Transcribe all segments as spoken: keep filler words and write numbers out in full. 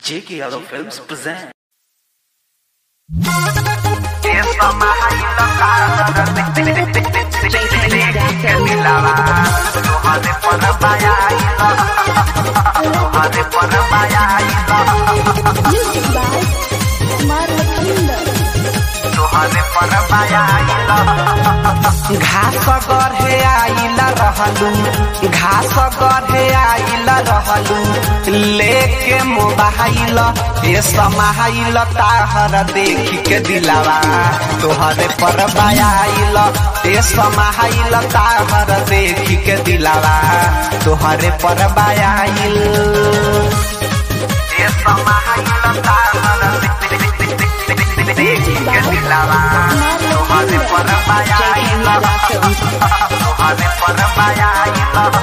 J K Yadav Films present. घास गढ़े आइला रहलू घास गढ़े आइला रहलू लेके मोबाइल ये समाइल ताहर देखी के दिलावा तोहरे पर बायाइल ये समाइल ताहर देखी के दिलावा तोहरे पर बायाइल ये समाइल ताहर देखी के दिलावा तोहरे पर बायाइल तोहरे पर बायाइल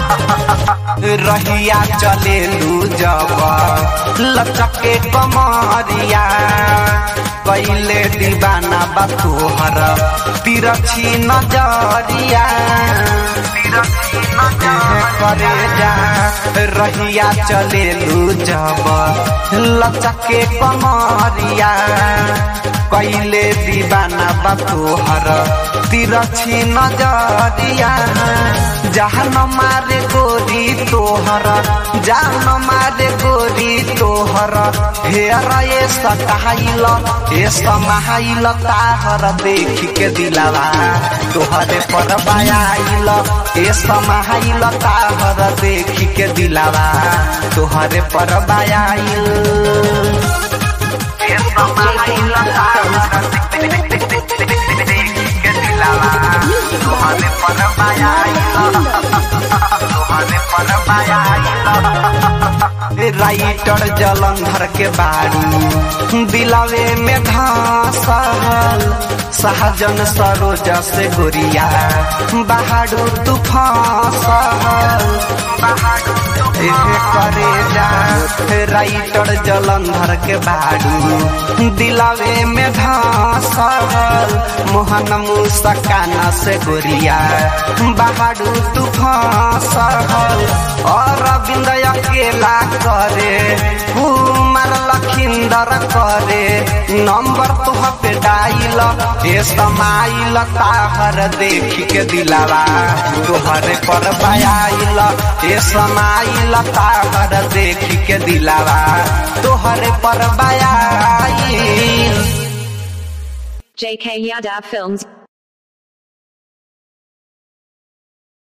रहिया चलेलू जब लचके कमरिया कैले दीवाना बा तोहर तिरछी नजरिया तिरछी नजर करे जा रहिया चलेलू जब लचके कमरिया कैले दीवाना बा तोहर तिरछी नजरिया जहन मारे गोरी तोहर जान मारे गोरी तोहर हेर ये सटाइल ये समाइल ताहर देखी के दिलावा तोहरे पर बायाइल ये समाइल ताहर देखी के दिलावा तोहरे पर बायाइल ये समाइल ताहर देखी के दिलावा तोहरे पर बायाइल राइटर जलंधर के बारू दिलावे में घासल सहजन सरोज से गोरिया बहादुर तूफान करे जा राइटर जलंधर के बारू दिलावे में घासल मोहन मुस्कान से गोरिया बहादुर तूफान और रविंद्र अकेला करे कुमार लखिंदर करे नंबर तुह पे डाइल ये समाइल ताहर देखी के दिलावा तोहरे पर बायाइल ये समाइल ताहर देखी के दिलावा तोहरे पर बायाइल J K Yadav Films